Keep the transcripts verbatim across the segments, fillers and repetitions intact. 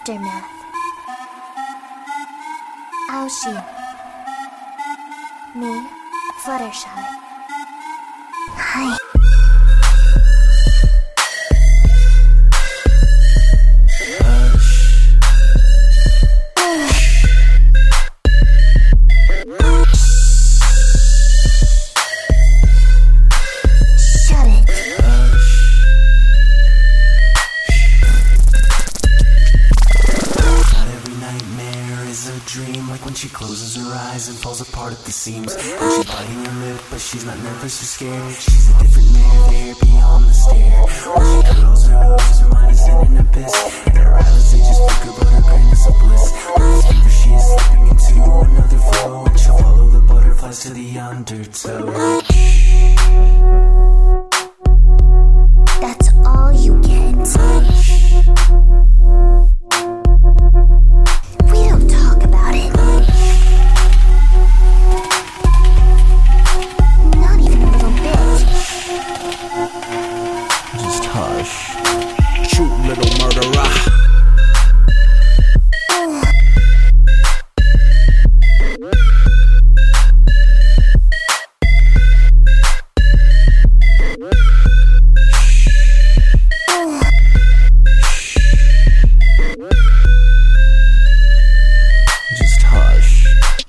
Aftermath. Aoshi. Me, Fluttershy. Hi. Dream, like when she closes her eyes and falls apart at the seams. When she's biting her lip, but she's not nervous or scared. She's a different mare there beyond the stare. When she curls her hooves, her mind is in an abyss, and her eyelids, they just flicker, but her grin is a bliss. When it's fever, she is slipping into another flow, and she'll follow the butterflies to the undertow. That's all you get. Shoot, little murderer. Just hush.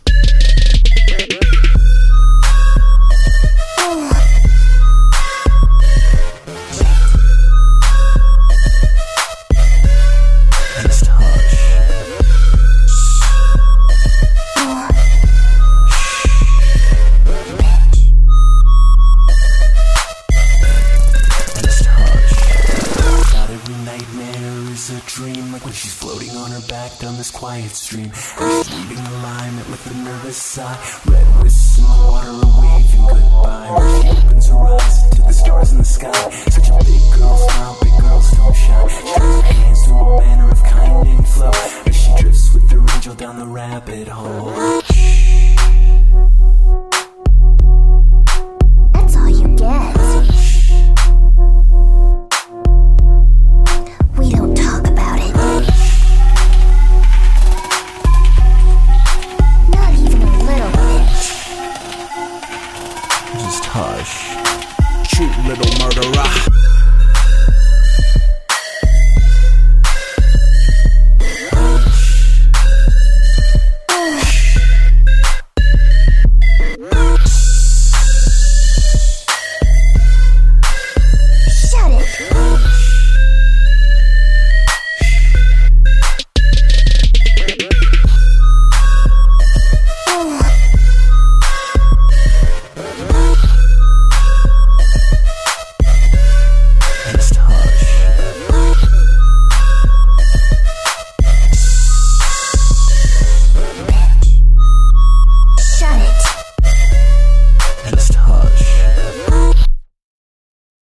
A dream, like when she's floating on her back down this quiet stream, and she's leaving alignment with a nervous sigh. Red wisps in the water are waving goodbye. When she opens her eyes to the stars in the sky, such a big girl smile, big girls don't shine.